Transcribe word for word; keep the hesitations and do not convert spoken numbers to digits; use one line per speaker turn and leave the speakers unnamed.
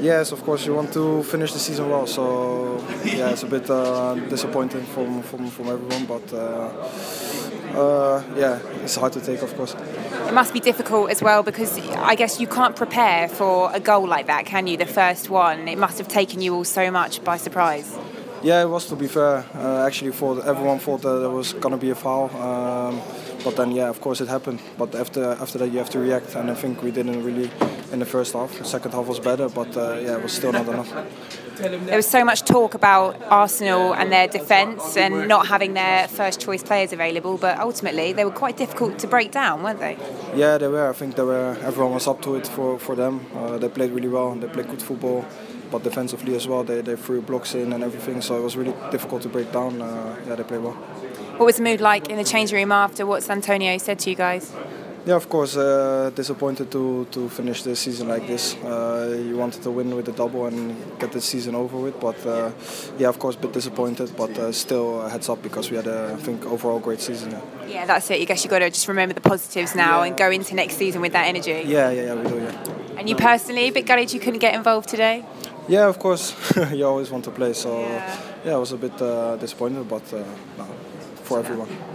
Yes, of course, you want to finish the season well. So yeah, it's a bit uh, disappointing from, from, from everyone, but uh, uh, yeah, it's hard to take, of course.
It must be difficult as well because I guess you can't prepare for a goal like that, can you? The first one. It must have taken you all so much by surprise.
Yeah, it was, to be fair. Uh, actually, for everyone thought that there was gonna be a foul, um, but then yeah, of course it happened. But after after that, you have to react, and I think we didn't really in the first half. The second half was better, but uh, yeah, it was still not enough.
There was so much talk about Arsenal and their defence and not having their first choice players available, but ultimately they were quite difficult to break down, weren't they?
Yeah, they were. I think they were. Everyone was up to it for for them. Uh, they played really well. They played good football. But defensively as well, they, they threw blocks in and everything, so it was really difficult to break down. Uh, yeah, they played well.
What was the mood like in the changing room after what Antonio said to you guys?
Yeah, of course, uh, disappointed to, to finish the season like this. Uh, you wanted to win with the double and get the season over with, but uh, yeah, of course, a bit disappointed, but uh, still uh, heads up because we had, a, I think, overall great season. Yeah.
yeah, that's it. I guess you've got to just remember the positives now
yeah.
and go into next season with that energy.
Yeah, yeah, yeah, we do, yeah.
And you personally, a bit gutted you couldn't get involved today?
Yeah, of course. You always want to play, so
yeah,
yeah I was a bit uh, disappointed, but uh, no, for everyone.